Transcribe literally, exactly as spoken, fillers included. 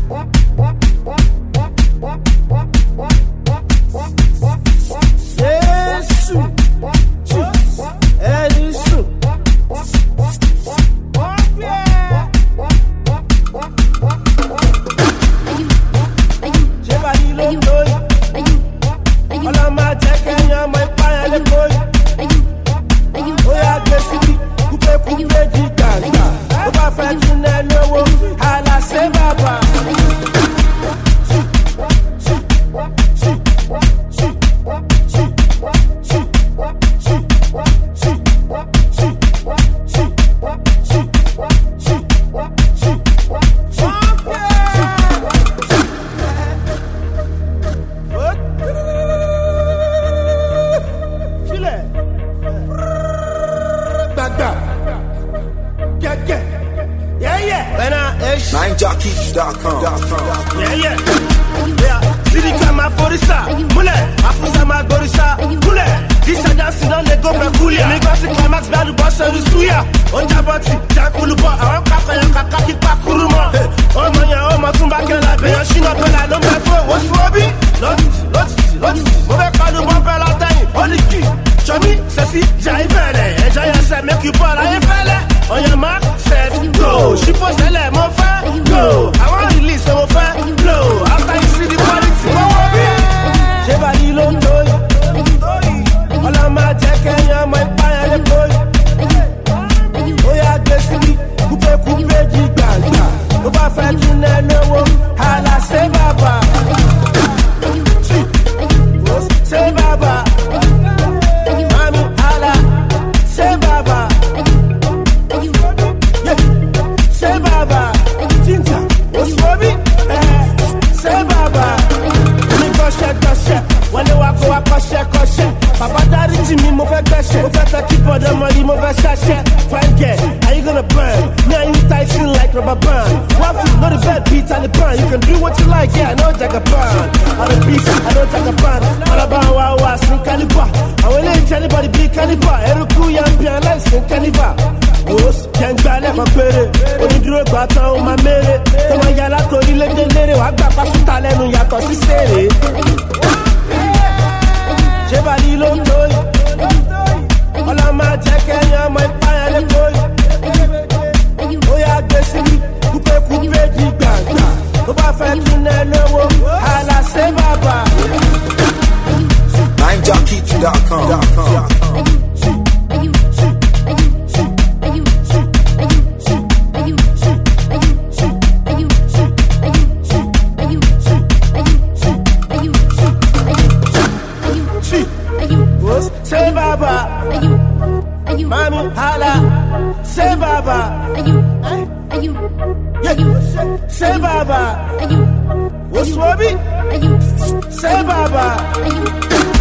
nine jockey dot com. Yeah, yeah. Yeah. Sirika ma forisa. Mule. Afusa ma gorisa. Mule. This a dancing on the go Bragulia. Me got the climax bad boss of the suya. On jabati. Jakulupa. I want kaka ya kaka ki pakuruma. Oh manya, oh matumba kela. Beya shina pela. No me for. What's for me? Loti, loti, loti. Move kalu bumper la tani. Only key. Chami, sexy, jai fele. Enjoy yourself, make you ball. I ain't fele. On your mark, set, go. She post a leg, more fun. Go. I want to release some of her. Blow. After you see the quality, go on me. Shebali long toy. All of my jack and your my fire and boy. Oh yeah, guess me. Coupe coupe giganta. No ba fat in there no one. Hala say baba. Say baba. Mami hala. Say baba. Say baba. Ginger. What's for me? Say baba. Me go shake, go shake. When you walk, walk, go shake, go shake. Papa daddy to me, move a question. Move a keep on the money, move a sachet. Fine get, are you gonna burn? Me and you Tyson like rubber band. One food, not a bad beat on the pan. You can do what you like, yeah, I know Jack a pan. On the beat, I know Jack a pan. All about wow, wow, sing caliber. I will let anybody be caliber. Every cool young piano like sing caliber. Os, can't buy never pay it. Only drew a baton on my mirror. Come on, yalla, to the legendary. I got past the talent on your tossy city. Shebali long toy. All of my jack and your my fire and boy. Oh yeah, guess me. Coupe coupe giganta. No ba fat in there no one. Hala say baba. nine jockey dot com. Say baba, mami hala. Say baba, yeah. Say baba, what's for me? Say baba.